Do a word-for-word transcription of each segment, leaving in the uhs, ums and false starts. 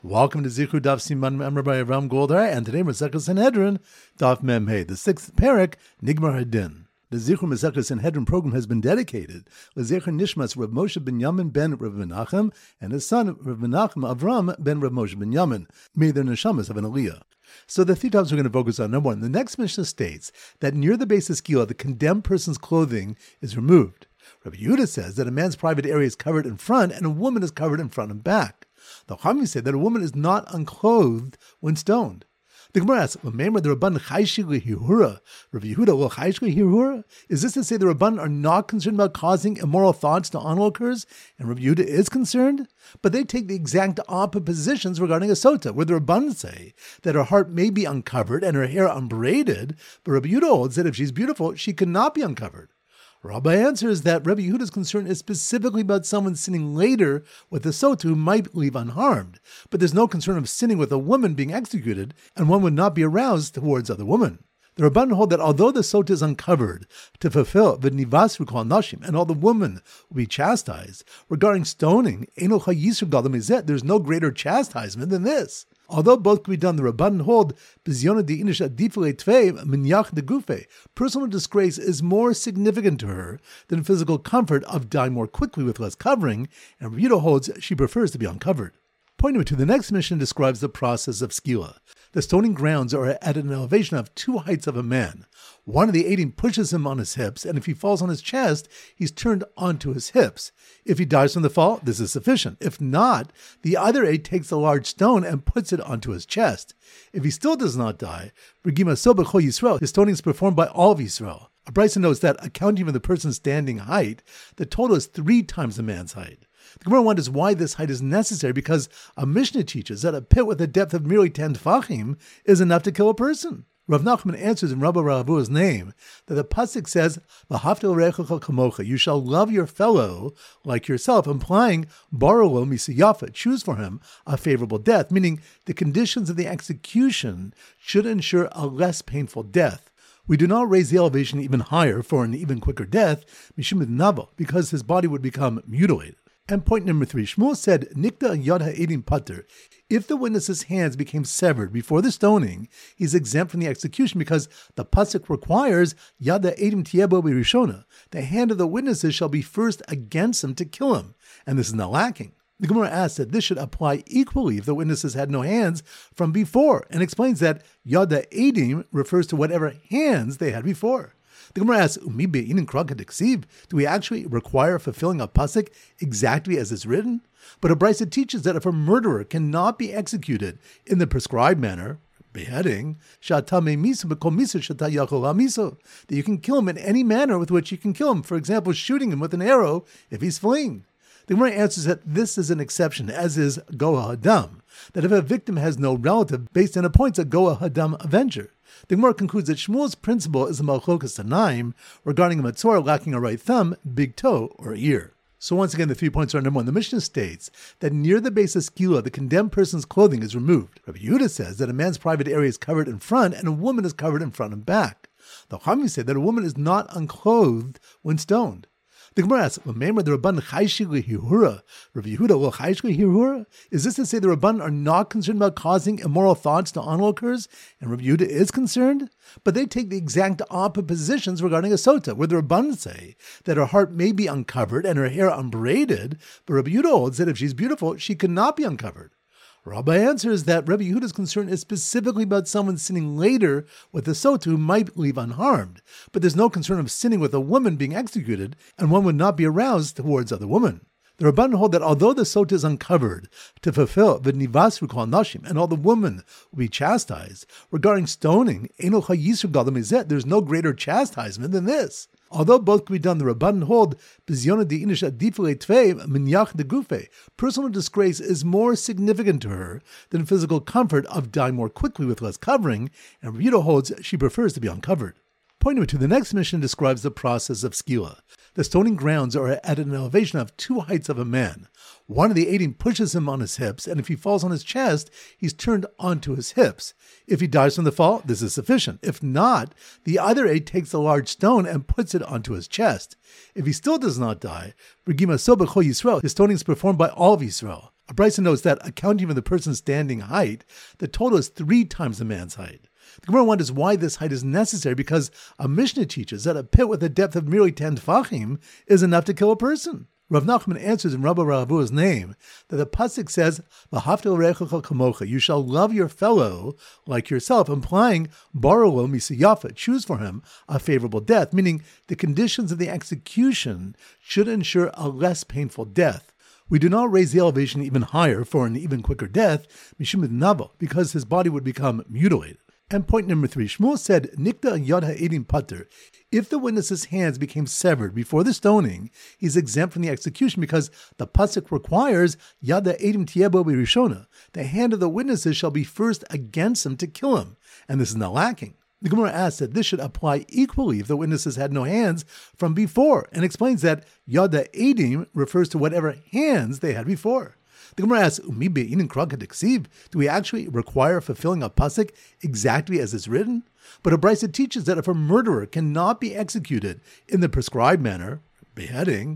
Welcome to Zichru Daf Siman Member by Avram Goldar, and today Masechus Sanhedrin Daf Mem Hey, the sixth parak Nigmar Hadin. The Zichru Masechus Sanhedrin program has been dedicated to Zecher Nishmas Rav Moshe ben Yamin ben Rav Menachem and his son Rav Menachem Avram ben Rav Moshe ben Yamin. May their neshamas have an aliyah. So the three topics we're going to focus on. Number one, the next Mishnah states that near the base of skila, the condemned person's clothing is removed. Rabbi Yehuda says that a man's private area is covered in front and a woman is covered in front and back. The Chachamim say that a woman is not unclothed when stoned. The Gemara asks, "Remember the Rabban Chayshig lehirura, Rabbi Yehuda will Chayshig lehirura? Is this to say the Rabban are not concerned about causing immoral thoughts to onlookers, and Rabbi Yehuda is concerned? But they take the exact opposite positions regarding a sota, where the Rabban say that her heart may be uncovered and her hair unbraided, but Rabbi Yehuda holds that if she's beautiful, she cannot be uncovered." Rabbi answers that Rabbi Yehuda's concern is specifically about someone sinning later with a sota who might leave unharmed, but there's no concern of sinning with a woman being executed, and one would not be aroused towards other women. The Rabban hold that although the sota is uncovered to fulfill the nivasru kol nashim, and all the women will be chastised, regarding stoning, eno chayisru gadol mizeh, there's no greater chastisement than this. Although both can be done, the Rabban hold bizyona de inish adifle tvei minyach de gufe. Personal disgrace is more significant to her than physical comfort of dying more quickly with less covering, and Yehuda holds she prefers to be uncovered. Point number two, the next mission describes the process of skila. The stoning grounds are at an elevation of two heights of a man. One of the aiding pushes him on his hips, and if he falls on his chest, he's turned onto his hips. If he dies from the fall, this is sufficient. If not, the other aid takes a large stone and puts it onto his chest. If he still does not die, his stoning is performed by all of Yisrael. A Bryson notes that, accounting for the person's standing height, the total is three times the man's height. The Gemara wonders why this height is necessary, because a Mishnah teaches that a pit with a depth of merely ten tefachim is enough to kill a person. Rav Nachman answers in Rabbi Ravu's name that the pasuk says, "V'havta l'rechecha kamocha," you shall love your fellow like yourself, implying barolo misiyafa, choose for him a favorable death, meaning the conditions of the execution should ensure a less painful death. We do not raise the elevation even higher for an even quicker death, mishum navo, because his body would become mutilated. And point number three, Shmuel said, Nikta yad ha'edim pater. If the witness's hands became severed before the stoning, he's exempt from the execution because the pasuk requires yad ha'edim tiebo b'rishona. The hand of the witnesses shall be first against him to kill him, and this is not lacking. The Gemara asks that this should apply equally if the witnesses had no hands from before, and explains that yad ha'edim refers to whatever hands they had before. The Gemara asks, do we actually require fulfilling a pasuk exactly as it's written? But a brisa teaches that if a murderer cannot be executed in the prescribed manner, beheading, that you can kill him in any manner with which you can kill him, for example, shooting him with an arrow if he's fleeing. The Gemara answers that this is an exception, as is Goa Hadam, that if a victim has no relative, based and appoints a Goa Hadam avenger. The Gemara concludes that Shmuel's principle is a malchokas tanaim regarding a matzor lacking a right thumb, big toe, or ear. So once again, the three points are: number one, the Mishnah states that near the base of skila, the condemned person's clothing is removed. Rabbi Yehuda says that a man's private area is covered in front and a woman is covered in front and back. The Chachamim say that a woman is not unclothed when stoned. The Gemara asks, "Remember the Rabban Chayshig lehirura, Rabbi Yehuda will Chayshig lehirura? Is this to say the Rabban are not concerned about causing immoral thoughts to onlookers, and Rabbi Yehuda is concerned? But they take the exact opposite positions regarding a sota, where the Rabban say that her heart may be uncovered and her hair unbraided, but Rabbi Yehuda holds that if she's beautiful, she cannot be uncovered." Rabbi answers that Rabbi Yehuda's concern is specifically about someone sinning later with a sota who might leave unharmed, but there's no concern of sinning with a woman being executed, and one would not be aroused towards other women. The Rabban hold that although the sota is uncovered to fulfill the nivasru kol nashim, and all the women will be chastised, regarding stoning, eno chayisru gadol mizeh, there's no greater chastisement than this. Although both can be done, the Rabban hold bizyona de inish adifle tvei minyach de gufe. Personal disgrace is more significant to her than physical comfort of dying more quickly with less covering, and Yehuda holds she prefers to be uncovered. Point number two, the next mission describes the process of skila. The stoning grounds are at an elevation of two heights of a man. One of the aiding pushes him on his hips, and if he falls on his chest, he's turned onto his hips. If he dies from the fall, this is sufficient. If not, the other aid takes a large stone and puts it onto his chest. If he still does not die, his stoning is performed by all of Yisrael. A Brisa notes that, accounting for the person's standing height, the total is three times the man's height. The Gemara wonders why this height is necessary, because a Mishnah teaches that a pit with a depth of merely ten tefachim is enough to kill a person. Rav Nachman answers in Rabbi Ravu's name that the pasuk says, "V'ahavta l'rechecha kamocha," you shall love your fellow like yourself, implying barolo misiyafa, choose for him a favorable death, meaning the conditions of the execution should ensure a less painful death. We do not raise the elevation even higher for an even quicker death, mishum navo, because his body would become mutilated. And point number three, Shmuel said, Nikta yad ha'edim pater. If the witness's hands became severed before the stoning, he's exempt from the execution because the pasuk requires yad ha'edim tiebo b'rishona. The hand of the witnesses shall be first against him to kill him. And this is not lacking. The Gemara asks that this should apply equally if the witnesses had no hands from before, and explains that yad ha'edim refers to whatever hands they had before. The Gemara asks, do we actually require fulfilling a pasuk exactly as it's written? But a Brisa teaches that if a murderer cannot be executed in the prescribed manner, beheading,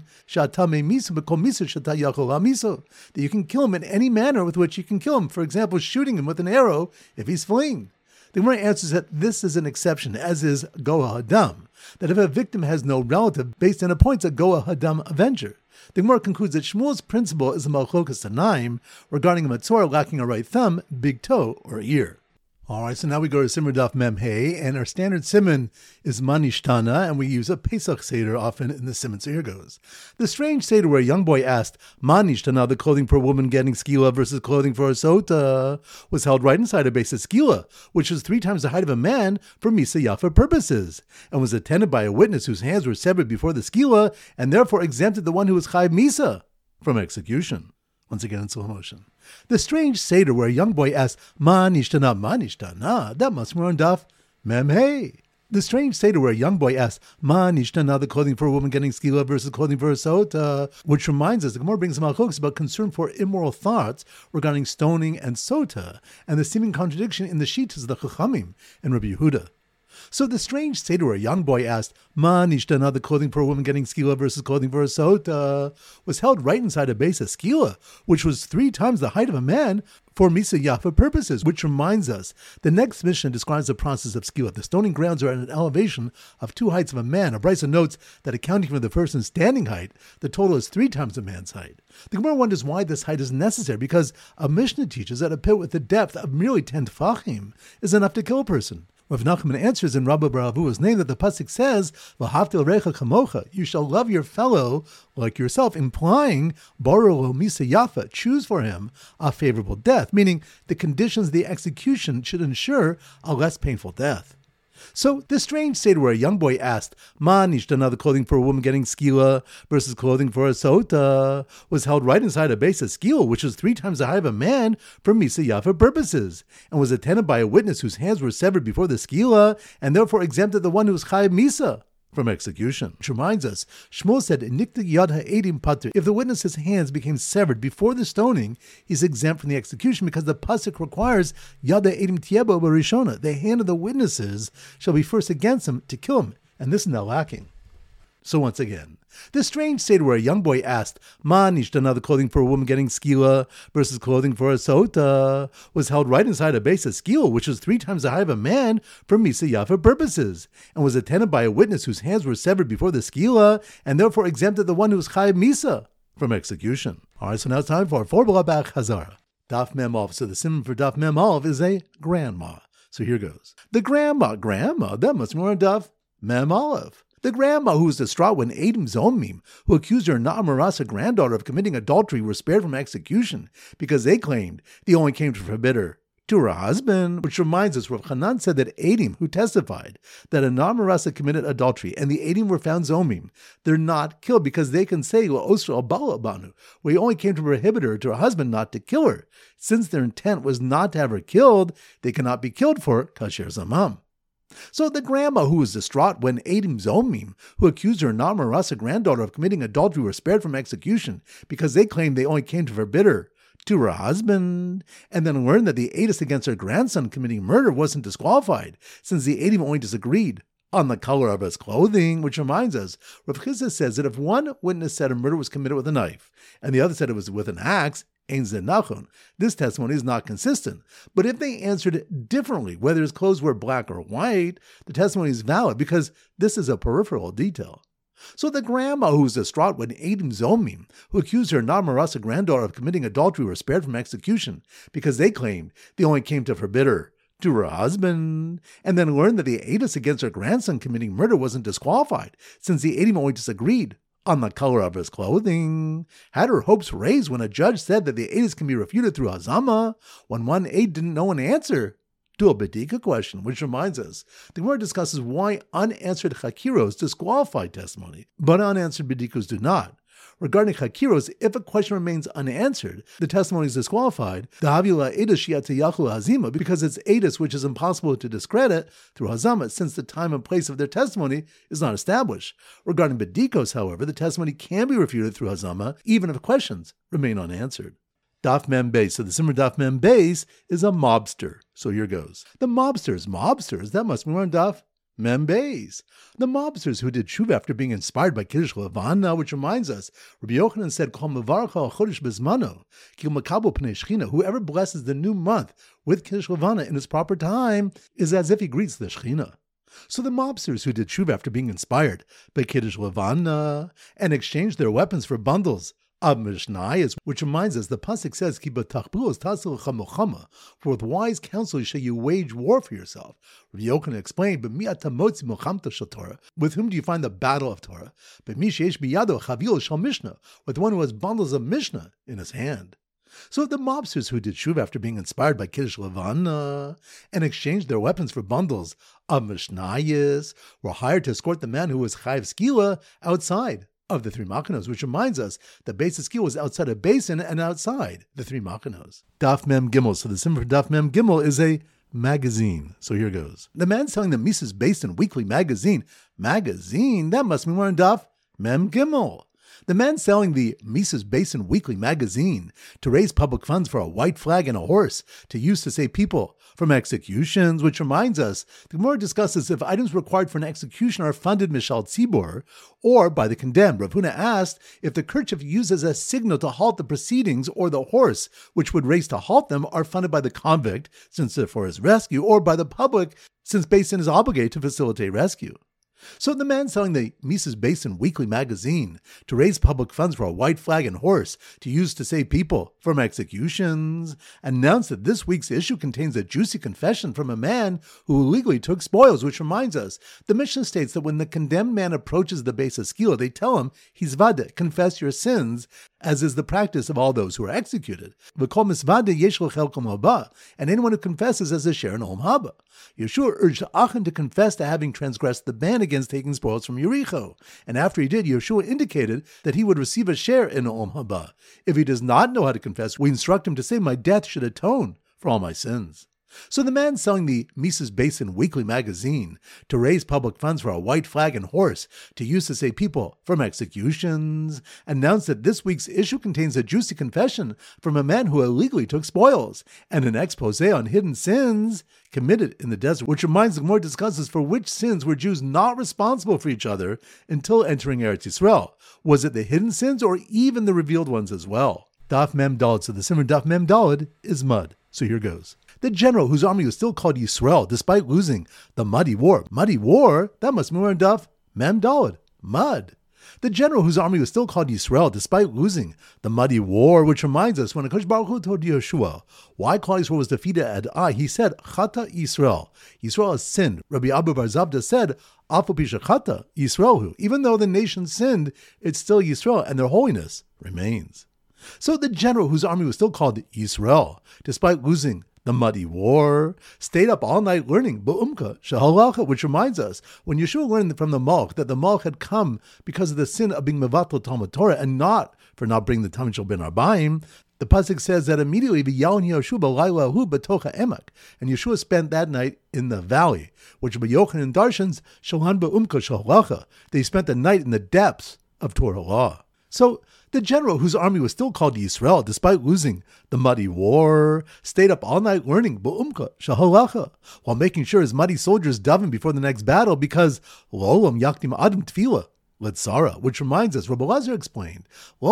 that you can kill him in any manner with which you can kill him, for example, shooting him with an arrow if he's fleeing. The Gemara answers that this is an exception, as is Goa Hadam, that if a victim has no relative, based on appoints a Goa Hadam avenger. The Gemara concludes that Shmuel's principle is a malchokas tanaim regarding a matzor lacking a right thumb, big toe, or ear. All right, so now we go to Simon Daf Mem Hey, and our standard Simon is Manishtana, and we use a Pesach Seder often in the Simon. So here goes. The strange Seder where a young boy asked, Manishtana, the clothing for a woman getting skila versus clothing for a sota, was held right inside a base of skila, which was three times the height of a man for Misa Yafa purposes, and was attended by a witness whose hands were severed before the skila, and therefore exempted the one who was Chayv Misa from execution. Once again in slow motion. The strange Seder where a young boy asks, Ma nishtana, ma nishtana, that must be on Daf Mem Hey. The strange Seder where a young boy asks, Ma nishtana, the clothing for a woman getting skila versus clothing for a sota, which reminds us, the Gemara brings some halachos about concern for immoral thoughts regarding stoning and sota, and the seeming contradiction in the Shitas of the Chachamim and Rabbi Yehuda. So the strange Seder where a young boy asked, Ma nishtana, the clothing for a woman getting skila versus clothing for a sota, was held right inside a base of skila, which was three times the height of a man for Misa Yafa purposes, which reminds us, the next Mishnah describes the process of skila. The stoning grounds are at an elevation of two heights of a man. A Brisa notes that accounting for the person's standing height, the total is three times a man's height. The Gemara wonders why this height is necessary, because a Mishnah teaches that a pit with a depth of merely ten tefachim is enough to kill a person. Rav Nachman answers in Rabbi Baravu's name that the pasuk says, "V'ahavta l'recha kamocha," you shall love your fellow like yourself, implying barolo misa yafa, choose for him a favorable death, meaning the conditions of the execution should ensure a less painful death. So this strange Seder where a young boy asked, Ma nishtana, the clothing for a woman getting skila versus clothing for a sota, was held right inside a base of skila, which was three times the height of a man for Misa Yafa purposes, and was attended by a witness whose hands were severed before the skila, and therefore exempted the one who was Chayav Misa from execution. Which reminds us, Shmuel said, Nikta yad ha'edim pater. If the witness's hands became severed before the stoning, he's exempt from the execution because the pasuk requires yad ha'edim tiebo b'rishona. The hand of the witnesses shall be first against him to kill him, and this is not lacking. So once again, this strange Seder where a young boy asked, Ma nishtana, the clothing for a woman getting skila versus clothing for a sota, was held right inside a base of skila, which was three times the height of a man for Misa Yafa purposes, and was attended by a witness whose hands were severed before the skila, and therefore exempted the one who was Chayav Misa from execution. All right, so now it's time for four Balabach Hazara. Daf Mem Aleph. So the simon for Daf Mem Aleph is a grandma. So here goes. The grandma, grandma, that must be more Daf Mem Aleph. The grandma who was distraught when Adam Zomim, who accused her Na'amarasa granddaughter of committing adultery, were spared from execution because they claimed they only came to forbid her to her husband. Which reminds us, Rav Hanan said that Adam, who testified that a Na'amarasa committed adultery and the Adam were found Zomim, they're not killed because they can say La'osra al-Bala Banu, where he only came to prohibit her to her husband, not to kill her. Since their intent was not to have her killed, they cannot be killed for Kasher Zamam. So the grandma who was distraught when Adam Zomim, who accused her Na'amarasa granddaughter of committing adultery, were spared from execution because they claimed they only came to forbid her to her husband, and then learned that the edus against her grandson committing murder wasn't disqualified, since the Adam only disagreed on the color of his clothing. Which reminds us, Rav Chizda says that if one witness said a murder was committed with a knife, and the other said it was with an axe, Ein ze nachon. This testimony is not consistent. But if they answered differently, whether his clothes were black or white, the testimony is valid because this is a peripheral detail. So the grandma who was distraught when Adim Zomim, who accused her Narmarasa granddaughter of committing adultery, were spared from execution because they claimed they only came to forbid her to her husband, and then learned that the Adis against her grandson committing murder wasn't disqualified, since the Adim only disagreed on the color of his clothing, had her hopes raised when a judge said that the Adis can be refuted through Hazama, when one aid didn't know an answer to a Bedika question, which reminds us, the Gemara discusses why unanswered Chakiros disqualify testimony, but unanswered Bedikos do not. Regarding Chakiros, if a question remains unanswered, the testimony is disqualified, the Havila Edus Shiatayachul Hazima, because it's Edus which is impossible to discredit through Hazama, since the time and place of their testimony is not established. Regarding Bedikos, however, the testimony can be refuted through Hazama, even if questions remain unanswered. Daf Mem Beis. So the Simmer Daf Mem Beis is a mobster. So here goes. The mobsters, mobsters, that must be on Daf Mem Beis. The mobsters who did tshuva after being inspired by Kiddush Levana, which reminds us, Rabbi Yochanan said, Kol mevarcha chodesh bezmano, ki makabo pnei Shechina. Whoever blesses the new month with Kiddush Levana in its proper time is as if he greets the Shechina. So the mobsters who did tshuva after being inspired by Kiddush Levana and exchanged their weapons for bundles of Mishnayos, which reminds us, the pasuk says, "Ki b'tachbulos tasil chamochama," for with wise counsel shall you wage war for yourself. Rabbi Yochanan explained, "B'mi atamotzi milchamta shel Torah." With whom do you find the battle of Torah? B'mi sheish biyado chavil shel Mishnah, with one who has bundles of Mishnah in his hand. So the mobsters who did tshuva after being inspired by Kiddush Levana and exchanged their weapons for bundles of Mishnayos were hired to escort the man who was chayiv skila outside of the three machanos, which reminds us that Beis Eskil was outside a basin and outside the three machanos. Daf Mem Gimel. So the symbol for Daf Mem Gimel is a magazine. So here goes. The man selling the Mises Basin Weekly Magazine. Magazine? That must be more in Daf Mem Gimel. The man selling the Mises Basin Weekly Magazine to raise public funds for a white flag and a horse to use to save people from executions, which reminds us, the Gemara discusses if items required for an execution are funded Mishal Tzibor or by the condemned. Rav Huna asked if the kerchief used as a signal to halt the proceedings or the horse, which would race to halt them, are funded by the convict, since they're for his rescue, or by the public, since Basin is obligated to facilitate rescue. So the man selling the Mises Basin Weekly Magazine to raise public funds for a white flag and horse to use to save people from executions announced that this week's issue contains a juicy confession from a man who illegally took spoils, which reminds us, the Mishnah states that when the condemned man approaches the Beis Eskila, they tell him, he's vada, confess your sins, as is the practice of all those who are executed. V'kol misvada yesh lo chelkom haba, and anyone who confesses has a share in Olam Haba. Yeshua urged Achan to confess to having transgressed the ban against taking spoils from Yericho, and after he did, Yeshua indicated that he would receive a share in Olam Haba. If he does not know how to confess, we instruct him to say, my death should atone for all my sins. So the man selling the Mises Basin Weekly Magazine to raise public funds for a white flag and horse to use to save people from executions announced that this week's issue contains a juicy confession from a man who illegally took spoils and an expose on hidden sins committed in the desert, which reminds the Gemara discusses for which sins were Jews not responsible for each other until entering Eretz Yisrael. Was it the hidden sins or even the revealed ones as well? Daf Mem Daled. So the Simmer Daf Mem Daled is mud. So here goes. The general whose army was still called Yisrael despite losing the muddy war. Muddy war? That must be more in Daf Mem Daled. Mud. The general whose army was still called Yisrael despite losing the muddy war, which reminds us when Akash Baruch Hu told Yeshua why Klal Yisrael was defeated at Ai, he said, Chata Yisrael. Yisrael has sinned. Rabbi Abu Bar Zabda said, Afu Pisha Chata Yisrael. Even though the nation sinned, it's still Yisrael, and their holiness remains. So the general whose army was still called Yisrael, despite losing the muddy war, stayed up all night learning Ba'umka Shahalacha, which reminds us, when Yeshua learned from the Malch that the Malch had come because of the sin of being Mevatel Talmud Torah and not for not bringing the Talmud Shel Ben Arbaim, the pasuk says that immediately V'yalon Yeshua b'laylahu b'tocha emek, and Yeshua spent that night in the valley, which by Yochanan Darshans Shalhan Ba'umka Shahalacha. They spent the night in the depths of Torah law. So the general whose army was still called Yisrael, despite losing the muddy war, stayed up all night learning Ba'umka Shahalacha, while making sure his muddy soldiers daven before the next battle because Lolam Yaktim Adam Tefillah Letzara, which reminds us, Rabbi Lazar explained,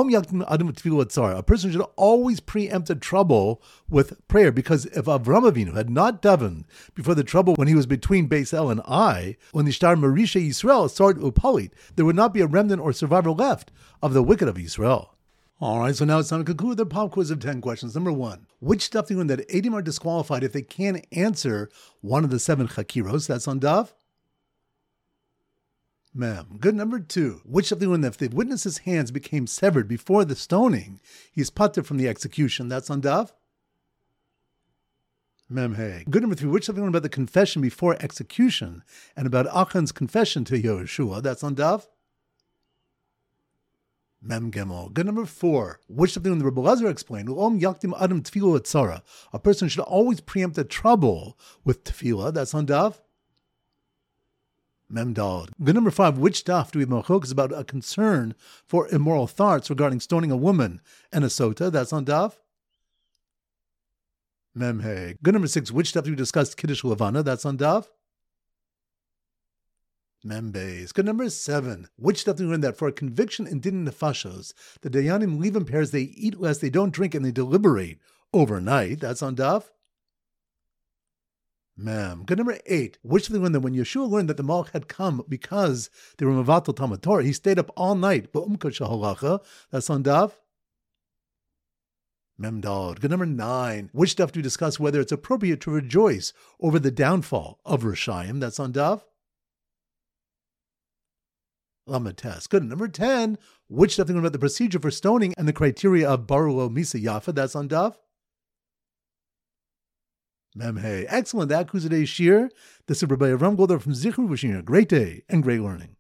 a person should always preempt a trouble with prayer, because if Avram Avinu had not davened before the trouble when he was between Beis El and Ai, when the Shtar Marisha Yisrael started Upalit, there would not be a remnant or survivor left of the wicked of Yisrael. All right, so now it's time to conclude the pop quiz of ten questions. Number one, which stuff do you learn that Eidim are disqualified if they can't answer one of the seven chakiros? That's on Dav. Ma'am. Good. Number two, which of the one that if the witness's hands became severed before the stoning, he's pater from the execution? That's on Dav. Mem Hey. Good. Number three, which of the one about the confession before execution and about Achan's confession to Yehoshua? That's on Dav. Mem Gimel. Good. Number four, which of the one the Rebbe Lazar explained, Om Yaktim Adam Tefillah Etzara. A person should always preempt a trouble with Tefillah. That's on Dav. Memdal. Good. Number five, which daf do we have machlokas about a concern for immoral thoughts regarding stoning a woman and a sota? That's on daf. Memhe. Good. Number six, which daf do we discuss Kiddush Levana? That's on daf. Membeis. Good. Number seven, which daf do we learn that for a conviction in din nefashos, the dayanim leave in pairs, they eat less, they don't drink, and they deliberate overnight? That's on daf. Ma'am. Good. Number eight, which of the one that when Yeshua learned that the Malach had come because they were Mavatal Talmud Torah, he stayed up all night. That's on Dav. Mem Dal. Good. Number nine, which stuff do we discuss whether it's appropriate to rejoice over the downfall of Rishayim? That's on Dav. Lamed Tes. Good. Number ten, which stuff do we learn about the procedure for stoning and the criteria of Barulo Misa Yafa? That's on Dav. Mem Hey. Excellent. That concludes today's shir. This is Rabbi Avram Goldar from Zichron, wishing you a great day and great learning.